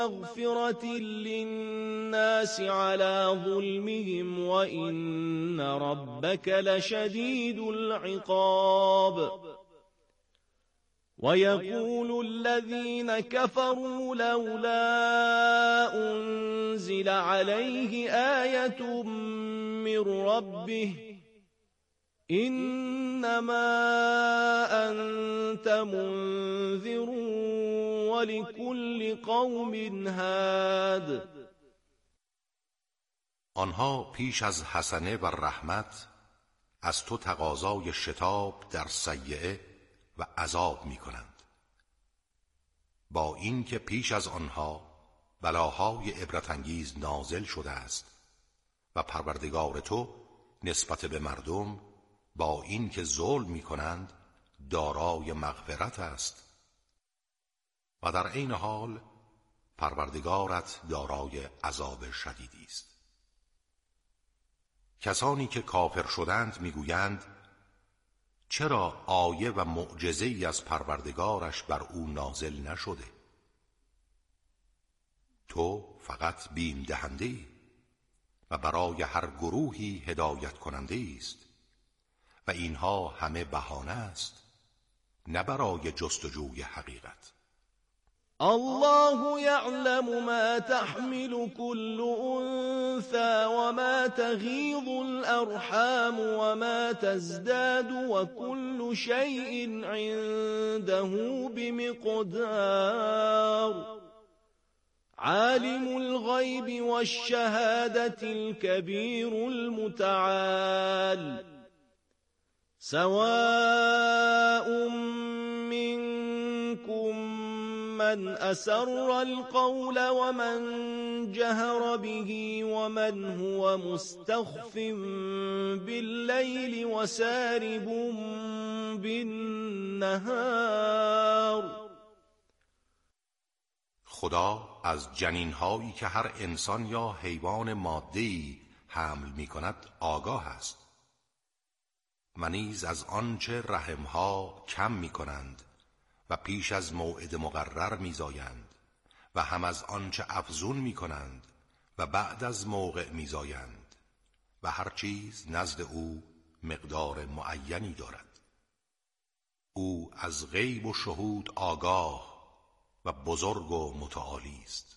مغفرة للناس على ظلمهم وإن ربك لشديد العقاب ويقول الذين كفروا لولا أنزل عليه آية من ربه إنما أنت منذر ولكل قوم هاد. آنها پیش از حسنه و رحمت از تو تقاضای شتاب در سیئه و عذاب می کنند، با این که پیش از آنها بلاهای عبرتانگیز نازل شده است و پروردگار تو نسبت به مردم با این که ظلم می کنند دارای مغفرت است و در عین حال پروردگارت دارای عذاب شدیدی است. کسانی که کافر شدند میگویند چرا آیه و معجزه‌ای از پروردگارش بر او نازل نشده؟ تو فقط بیم دهنده‌ای و برای هر گروهی هدایت کننده است و اینها همه بهانه است، نه برای جستجوی حقیقت. الله يعلم ما تحمل كل أنثى وما تغيض الأرحام وما تزداد وكل شيء عنده بمقدار عالم الغيب والشهادة الكبير المتعال سواء منكم من أسر القول ومن جهر به ومن هو مستخف بالليل وسارب بالنهار. خدا از جنینهایی که هر انسان یا حیوان ماده‌ای حمل می‌کند آگاه است و نیز از آنچه رحمها کم می‌کنند و پیش از موعد مقرر میزایند و هم از آنچه افزون میکنند و بعد از موقع میزایند و هر چیز نزد او مقدار معینی دارد. او از غیب و شهود آگاه و بزرگ و متعالی است.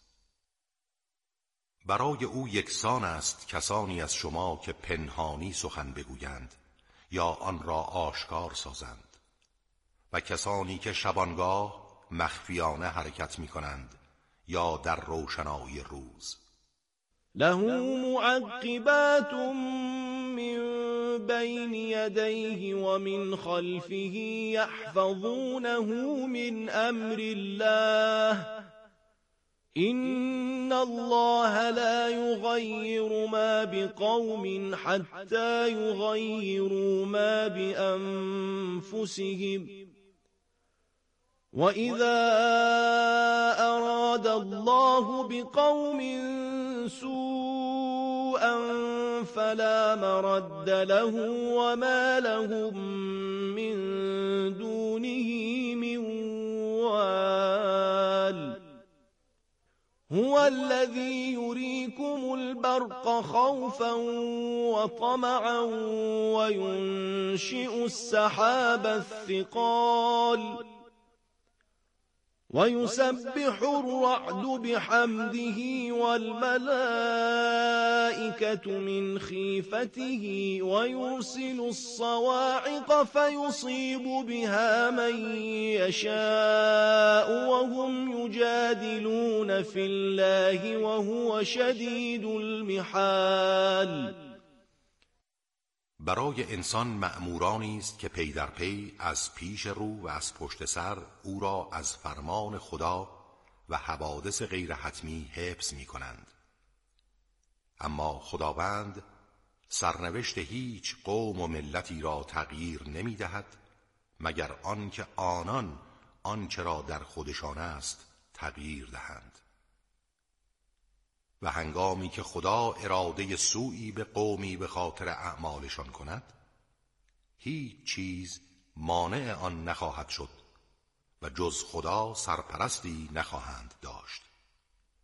برای او یکسان است کسانی از شما که پنهانی سخن بگویند یا آن را آشکار سازند و کسانی که شبانگاه مخفیانه حرکت می کنند یا در روشنایی روز. له معقبات من بین یدیه و من خلفه یحفظونه من امر الله إن الله لا يغير ما بقوم حتى يغيروا ما بأنفسهم وإذا أراد الله بقوم سوءا فلا مرد له وما لهم من دونه من وال هو الذي يريكم البرق خوفا وطمعا وينشئ السحاب الثقال ويسبح الرعد بحمده والملائكة من خيفته ويرسل الصواعق فيصيب بها من يشاء وهم يجادلون في الله وهو شديد المحال. برای انسان مأمورانی است که پی در پی از پیش رو و از پشت سر او را از فرمان خدا و حوادث غیر حتمی حفظ می کنند. اما خداوند سرنوشت هیچ قوم و ملتی را تغییر نمی دهد مگر آنکه آنان آنچه را در خودشان است تغییر دهند. و هنگامی که خدا اراده سوئی به قومی به خاطر اعمالشان کند هیچ چیز مانع آن نخواهد شد و جز خدا سرپرستی نخواهند داشت.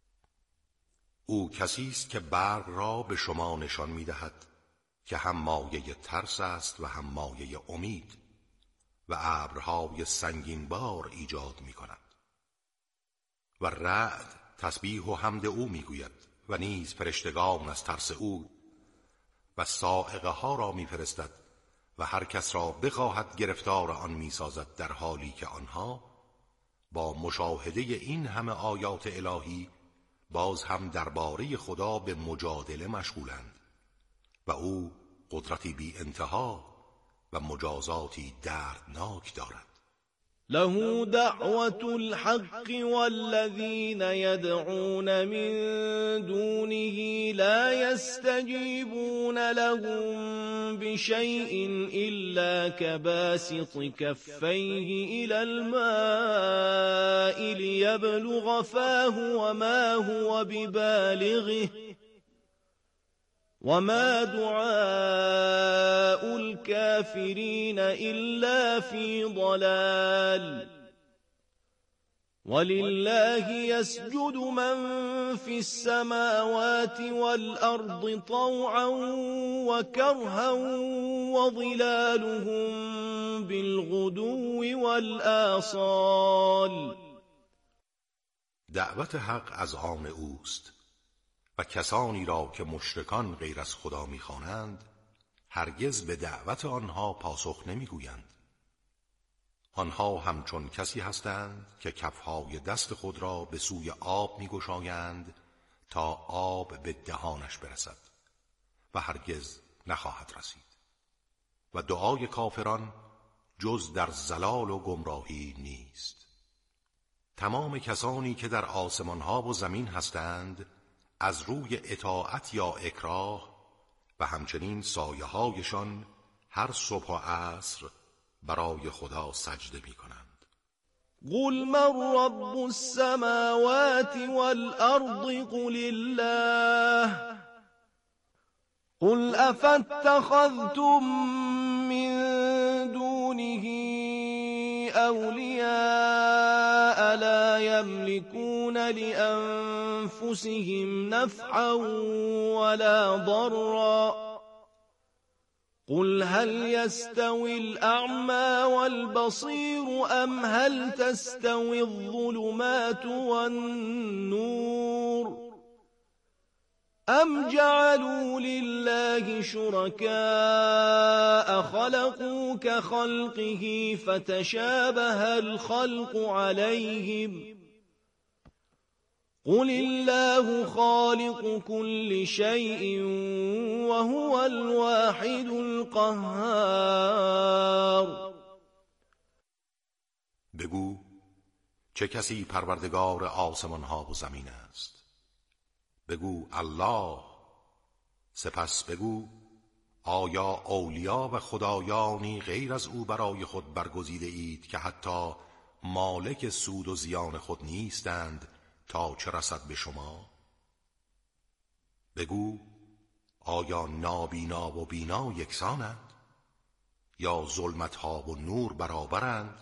او کسی است که برق را به شما نشان می‌دهد که هم مایه ترس است و هم مایه امید و ابرهای سنگین بار ایجاد می‌کند. و رعد تسبیح و حمد او می‌گوید و نیز فرشتگان از ترس او و صاعقه ها را می‌فرستد و هر کس را بخواهد گرفتار آن می‌سازد، در حالی که آنها با مشاهده این همه آیات الهی باز هم درباره خدا به مجادله مشغولند و او قدرتی بی انتها و مجازاتی دردناک دارد. له دعوة الحق والذين يدعون من دونه لا يستجيبون لهم بشيء إلا كباسط كفيه إلى الماء ليبلغ فاه وما هو ببالغه وما دعاء الكافرين إلا في ضلال ولله يسجد من في السماوات والأرض طوعا وكرها وظلالهم بالغدو والآصال. دعوت حق از آن اوست و کسانی را که مشرکان غیر از خدا می‌خوانند هرگز به دعوت آنها پاسخ نمی‌گویند. آنها همچون کسی هستند که کفهای دست خود را به سوی آب می‌گشایند تا آب به دهانش برسد و هرگز نخواهد رسید. و دعای کافران جز در ضلال و گمراهی نیست. تمام کسانی که در آسمان‌ها و زمین هستند از روی اطاعت یا اکراه و همچنین سایه‌هایشان هر صبح و عصر برای خدا سجده می‌کنند. قل من رب السماوات والأرض قل الله قل أفاتخذتم من دونه أولياء لا يملكون لأنفسهم نفعا ولا ضرا قل هل يستوي الأعمى والبصير أم هل تستوي الظلمات والنور أم جعلوا لله شركاء خلقوا كخلقه فتشابه الخلق عليهم قل الله خالق كل شيء وهو الواحد القهار. بگو چه کسی پروردگار آسمان ها و زمین است؟ بگو الله. سپس بگو آیا اولیا و خدایانی غیر از او برای خود برگزیده اید که حتی مالک سود و زیان خود نیستند تا چه رسد به شما؟ بگو آیا نابینا و بینا یکسانند یا ظلمتها و نور برابرند؟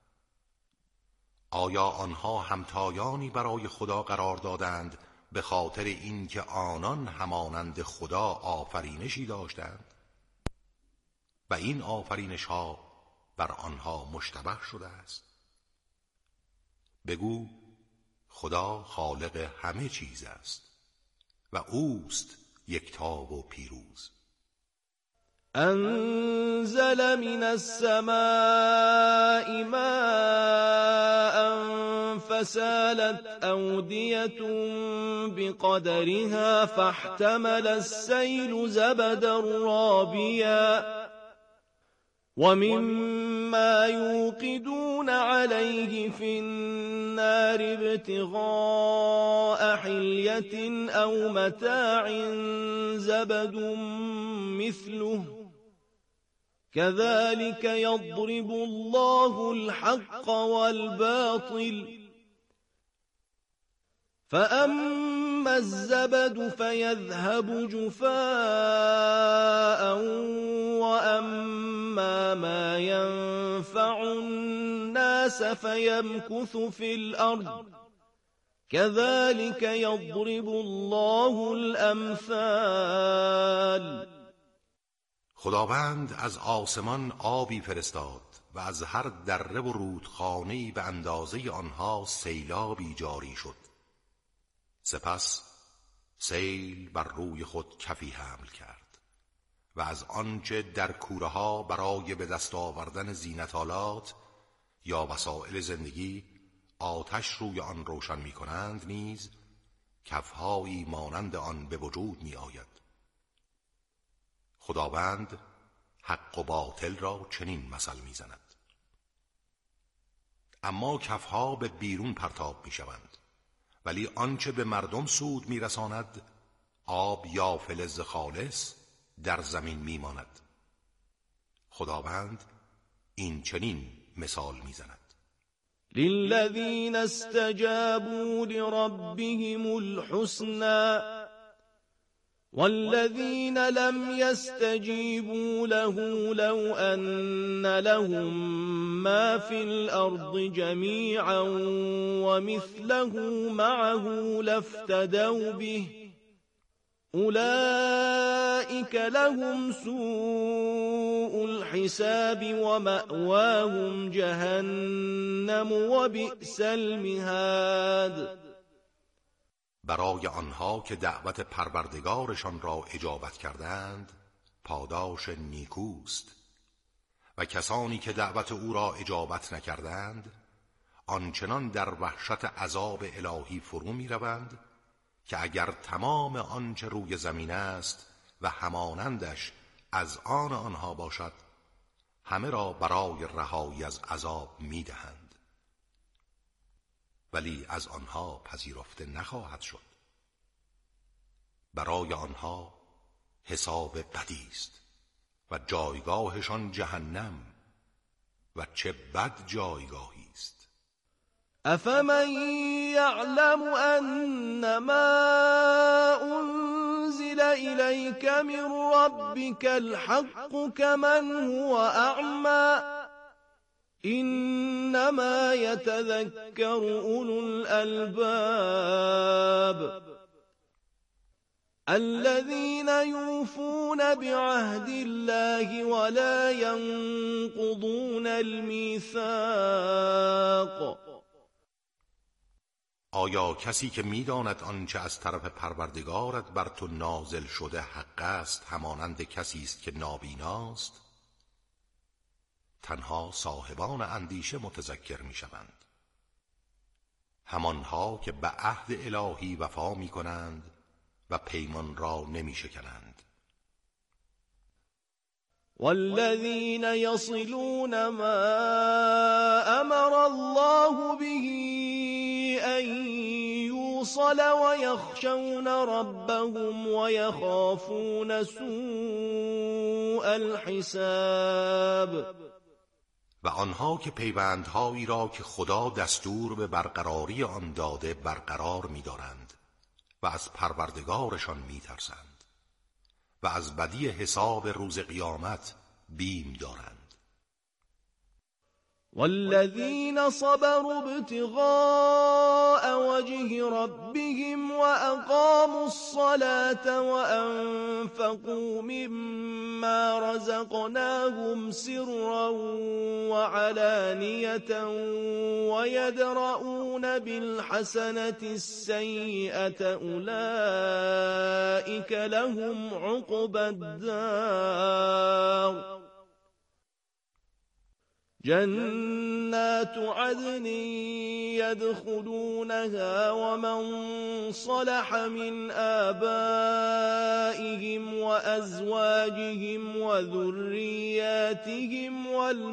آیا آنها همتایانی برای خدا قرار دادند به خاطر اینکه آنان همانند خدا آفرینشی داشتند و این آفرینش ها بر آنها مشتبه شده است؟ بگو خدا خالق همه چیز است و اوست یکتا و پیروز. أنزل من السماء ماء فسالت أودية بقدرها فاحتمل السيل زبدا رابيا ومما يوقدون عليه في النار ابتغاء حلية أو متاع زبد مثله كذلك يضرب الله الحق والباطل فأما الزبد فيذهب جفاء وأما ما ينفع الناس فيمكث في الأرض كذلك يضرب الله الأمثال. خداوند از آسمان آبی فرستاد و از هر دره و رودخانه‌ای به اندازه آنها سیلابی جاری شد. سپس سیل بر روی خود کفی حمل کرد و از آنچه در کوره ها برای به دست آوردن زینت‌آلات یا وسایل زندگی آتش روی آن روشن می کنند نیز کفهایی مانند آن به وجود می آید. خداوند حق و باطل را چنین مثل می زند. اما کفها به بیرون پرتاب می شوند، ولی آنچه به مردم سود می رساند آب یا فلز خالص در زمین می ماند. خداوند این چنین مثال می زند. للذين استجابوا لربهم الحسنى والذين لم يستجيبوا له لو أن لهم ما في الأرض جميعا ومثله معه لافتدوا به أولئك لهم سوء الحساب ومأواهم جهنم وبئس المهاد. برای آنها که دعوت پروردگارشان را اجابت کردند پاداش نیکوست و کسانی که دعوت او را اجابت نکردند آنچنان در وحشت عذاب الهی فرو می روند که اگر تمام آنچه روی زمین است و همانندش از آن آنها باشد همه را برای رهایی از عذاب می دهند، ولی از آنها پذیرفته نخواهد شد. برای آنها حساب بدی است و جایگاهشان جهنم و چه بد جایگاهی است. أفمن يعلم أنما أنزل إليك من ربك الحق كمن هو أعمى إنما يتذكر أولو الألباب الذين يوفون بعهد الله ولا ينقضون الميثاق. آیا کسی که می‌داند آنچه از طرف پروردگارت بر تو نازل شده حق است همانند کسی است که نابیناست؟ تنها صاحبان اندیشه متذکر می‌شوند، همانها که به عهد الهی وفا می‌کنند و پیمان را نمی‌شکنند. والذين يصلون ما أمر الله به أن يوصل ويخشون ربهم ويخافون سوء الحساب. و آنها که پیوندهایی را که خدا دستور به برقراری آن داده برقرار می‌دارند و از پروردگارشان می‌ترسند و از بدی حساب روز قیامت بیم دارند. والذين صبروا ابتغاء وجه ربهم وأقاموا الصلاة وأنفقوا مما رزقناهم سرا وعلانية ويدرؤون بالحسنة السيئة أولئك لهم عقبى الدار جنات عدن يدخلونها ومن صلح من آبائهم وأزواجهم وذرياتهم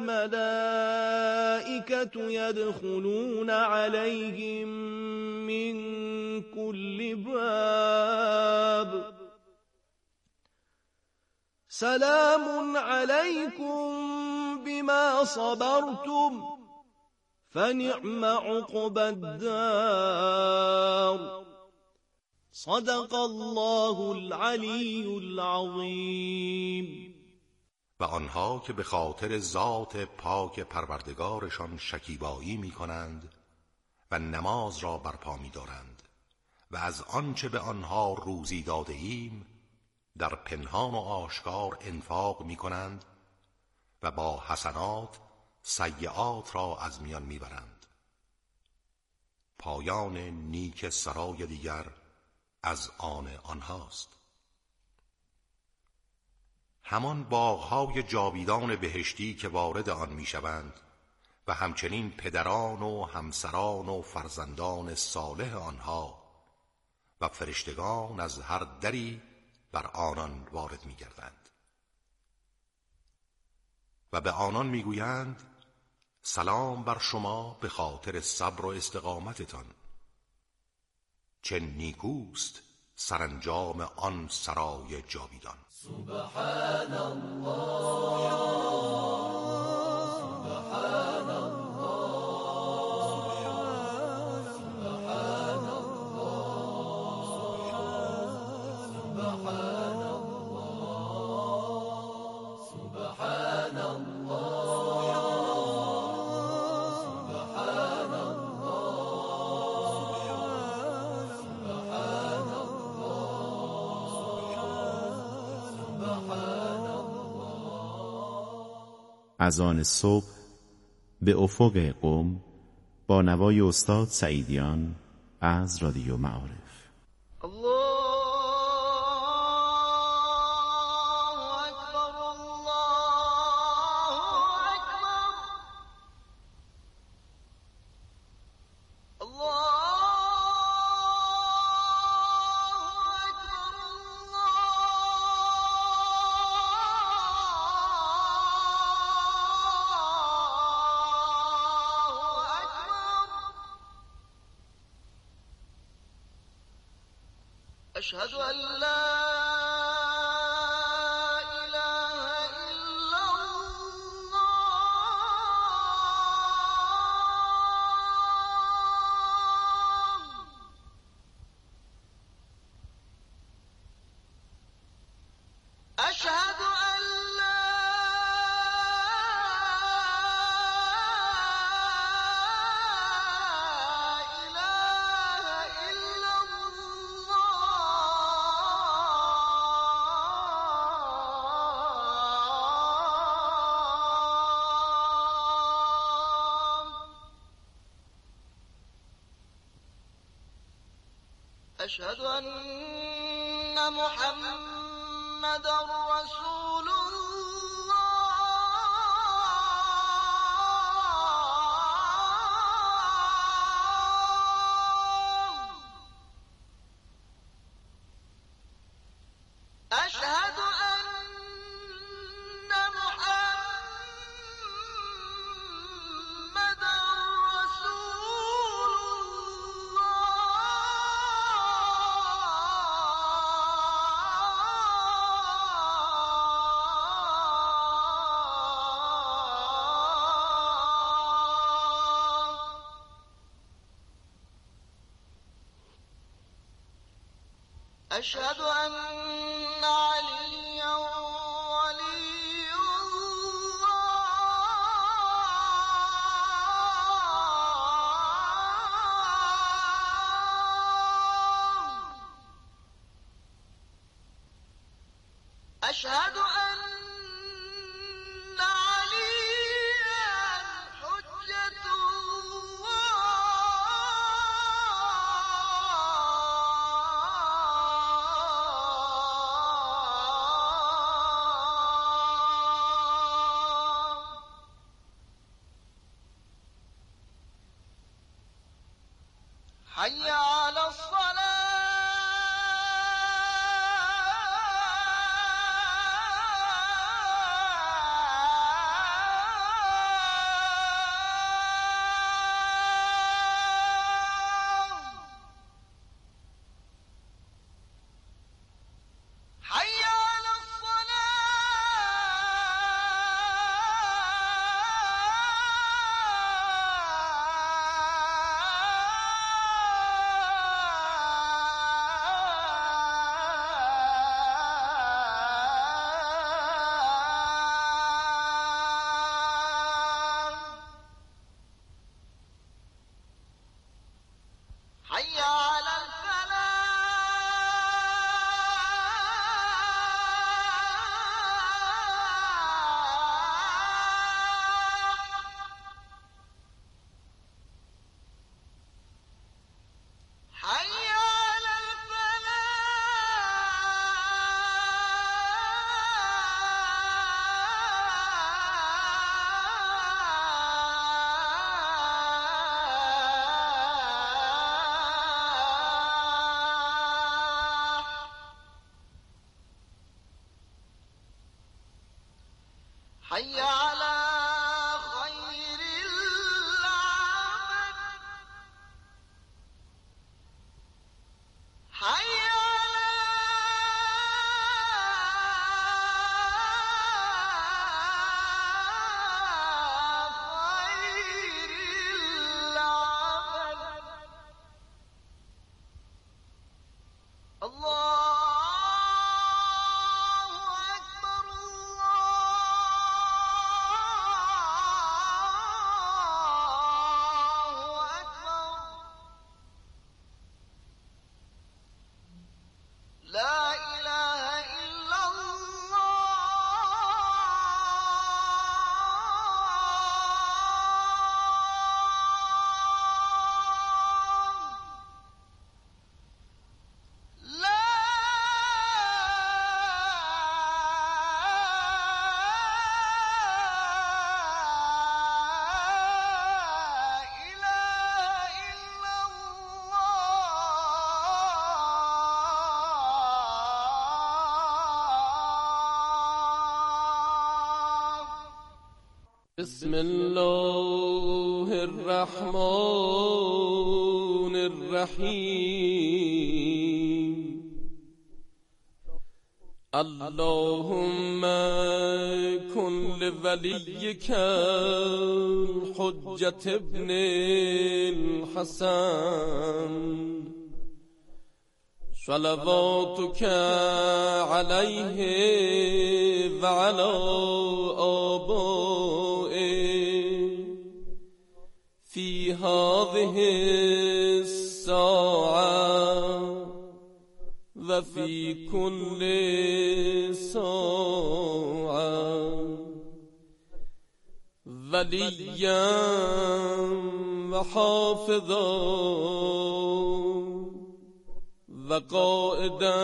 والملائكة يدخلون عليهم من كل باب سلام عليكم بما صبرتم فنعم عقبى الدار صدق الله العلی العظیم. و آنها که به خاطر ذات پاک پروردگارشان شکیبایی می کنند و نماز را برپا می‌دارند و از آنچه به آنها روزی داده ایم در پنهان و آشکار انفاق می‌کنند و با حسنات سیئات را از میان می‌برند. پایان نیک سرای دیگر از آن آنهاست. همان باغ‌های جاویدان بهشتی که وارد آن می‌شوند و همچنین پدران و همسران و فرزندان صالح آنها و فرشتگان از هر دری بر آنان وارد می‌گردند و به آنان می‌گویند سلام بر شما به خاطر صبر و استقامتتان. چه نیکوست سرانجام آن سرای جاویدان. سبحان الله اذان صبح به افق قم با نوای استاد سعیدیان از رادیو معارف. أشهد أن لا إله إلا الله أشهد أن لا إله إلا أشهد أن محمدًا رسول الله أشهد أن محمدًا أشهد أن عليا ولي الله أشهد أن عليا حجة حي على الصلاة حي على خير العمل حي بسم الله الرحمن الرحيم اللهم كن لوليك الحجة ابن الحسن صلواتك عليه وعلى آبائه في هذه الساعة وفي كل ساعة وليا وحافظا وقائدا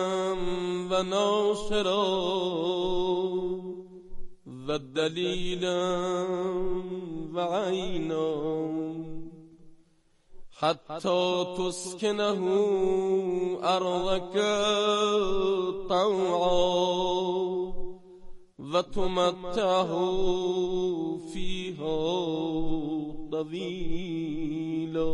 وناصرا والدليلا وعينا حتى تسكنه أرضك طوعا وتمتعه فيها طويلا.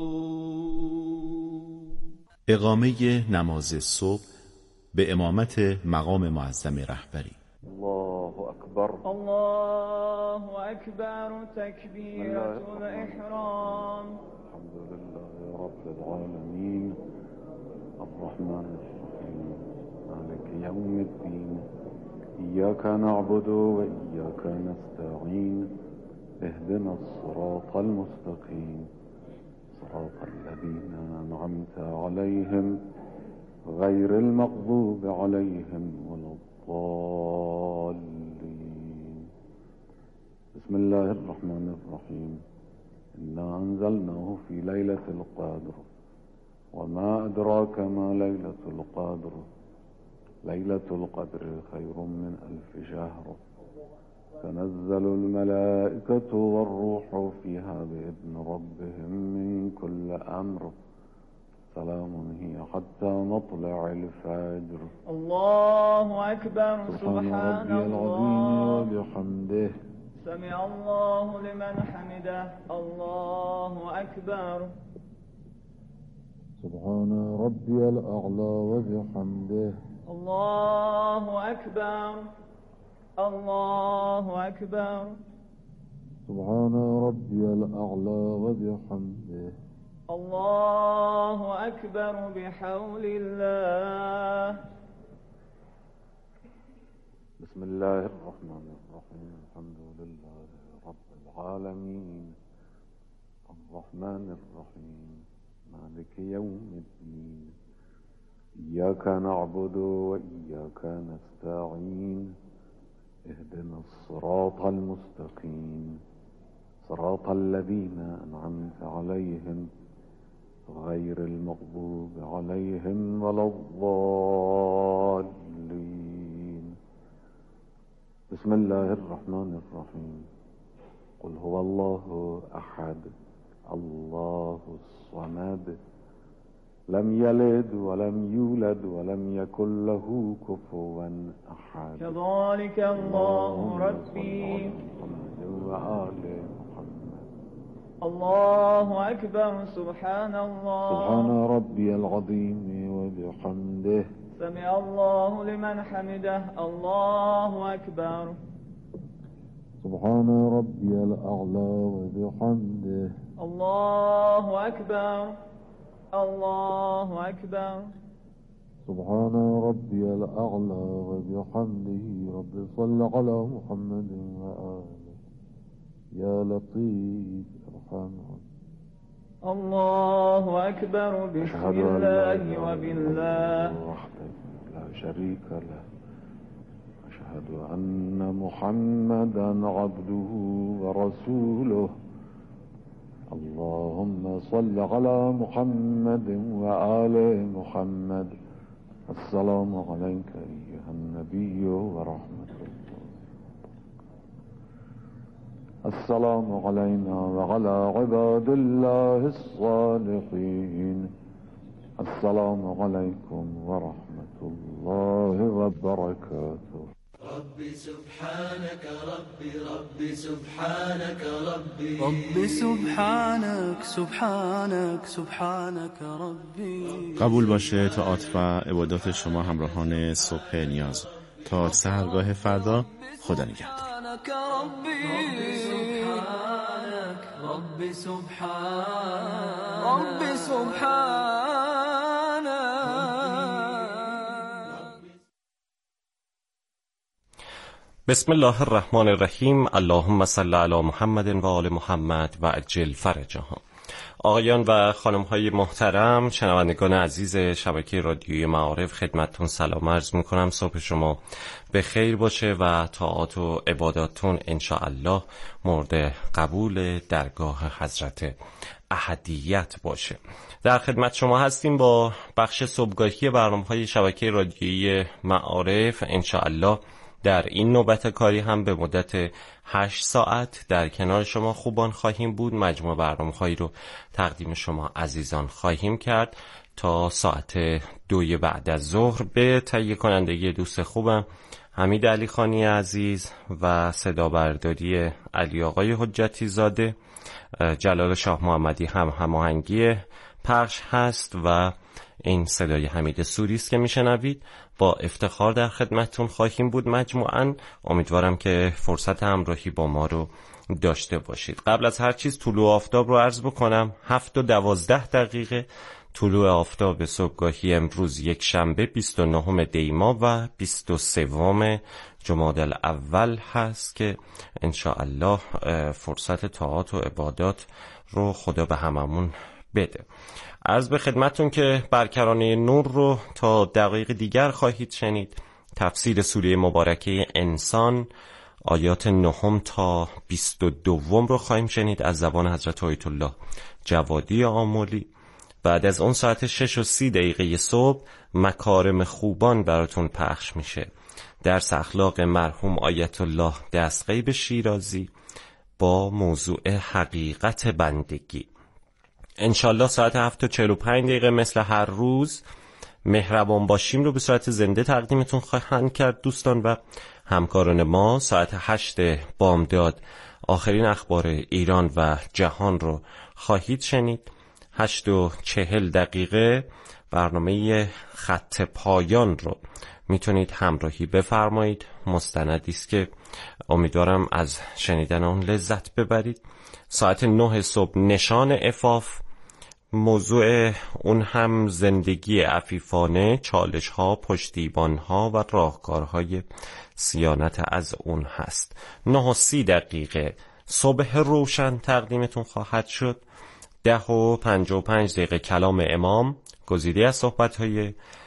اقامه نماز صبح به امامت مقام معظم رهبری. الله أكبر الله أكبر تكبيرة الإحرام. الحمد لله رب العالمين الرحمن الرحيم مالك يوم الدين إياك نعبد وإياك نستعين اهدنا الصراط المستقيم صراط الذين أنعمت عليهم غير المغضوب عليهم ولا الضالين. بسم الله الرحمن الرحيم إنا أنزلناه في ليلة القدر وما أدراك ما ليلة القدر ليلة القدر خير من 1000 شهر تنزل الملائكة والروح فيها بإذن ربهم من كل أمر سلام هي حتى مطلع الفجر. الله أكبر. سبحان ربي العظيم وبحمده سمع الله لمن حمده. الله أكبر. سبحان ربي الأعلى وبحمده. الله أكبر. الله أكبر. سبحان ربي الأعلى وبحمده. الله أكبر بحول الله. بسم الله الرحمن الرحيم الحمد لله رب العالمين الرحمن الرحيم مالك يوم الدين إياك نعبد وإياك نستعين اهدنا الصراط المستقيم صراط الذين أنعمت عليهم غير المغضوب عليهم ولا الضالين. بسم الله الرحمن الرحيم قل هو الله أحد الله الصمد لم يلد ولم يولد ولم يكن له كفوا أحد. كذلك الله ربي. وآل محمد. الله أكبر. سبحان الله. سبحان ربي العظيم وبحمده. سمع الله لمن حمده. الله أكبر. سبحان ربي الأعلى وبحمده. الله أكبر. الله أكبر. سبحان ربي الأعلى وبحمده. رب صل على محمد وآله يا لطيف ارحم. الله أكبر. بسم الله وبالله وحده لا شريك له. أشهد أن محمدا عبده ورسوله. اللهم صل على محمد وآل محمد. السلام عليك أيها النبي ورحمة الله. السلام علينا وعلى عباد الله الصالحين. السلام عليكم ورحمة الله وبركاته. ربي سبحانك ربي ربي سبحانك ربي ربي سبحانك سبحانك سبحانك ربي. قبول باشه طاعات و عبادات شما همراهان صبح نیاز. تا سحرگاه فردا خدا نگهدار. ربي سبحانك ربي سبحانك ربي سبحانك. بسم الله الرحمن الرحیم. اللهم صل علی محمد و آل محمد و عجل فرجهم. آقایان و خانم‌های محترم، شنوندگان عزیز شبکه رادیویی معارف، خدمتتون سلام عرض می‌کنم. صبح شما به خیر باشه و طاعات و عباداتتون انشاءالله مورد قبول درگاه حضرت احدیت باشه. در خدمت شما هستیم با بخش صبحگاهی برنامه‌های شبکه رادیویی معارف. انشاءالله در این نوبت کاری هم به مدت 8 ساعت در کنار شما خوبان خواهیم بود. مجموع برنامه‌هایی رو تقدیم شما عزیزان خواهیم کرد تا ساعت 2 بعد از ظهر به تهیه کنندگی دوست خوبم حمید علی خانی عزیز و صدا برداری علی آقای حجتی زاده. جلال شاه محمدی هم هماهنگی پخش هست و این صدای حمید سوری است که میشنوید. با افتخار در خدمتتون خواهیم بود مجموعاً. امیدوارم که فرصت همراهی با ما رو داشته باشید. قبل از هر چیز طلوع آفتاب رو عرض بکنم. 7:12 طلوع آفتاب صبحگاهی امروز یک شنبه 29 دی‌ماه و 23 جمادی الاول هست که انشاءالله فرصت طاعات و عبادات رو خدا به هممون بده. عرض به خدمتون که برکرانه نور رو تا دقایق دیگر خواهید شنید. تفسیر سوره مبارکه انسان آیات 9 تا 22 رو خواهیم شنید از زبان حضرت آیت الله جوادی آملی. بعد از اون ساعت 6:30 صبح مکارم خوبان براتون پخش میشه. درس اخلاق مرحوم آیت الله دستغیب شیرازی با موضوع حقیقت بندگی. انشالله ساعت 7:45 مثل هر روز مهربان باشیم رو به صورت زنده تقدیمتون خواهند کرد دوستان و همکاران ما. ساعت 8 بامداد آخرین اخبار ایران و جهان رو خواهید شنید. 8:40 برنامه خط پایان رو میتونید همراهی بفرمایید. مستندی است که امیدوارم از شنیدن اون لذت ببرید. ساعت 9 صبح نشان عفاف، موضوع اون هم زندگی عفیفانه، چالش ها، پشتیبان ها و راهکارهای صیانت از اون هست. 9:30 صبح روشن تقدیمتون خواهد شد. 10:55 کلام امام، گزیده از صحبت های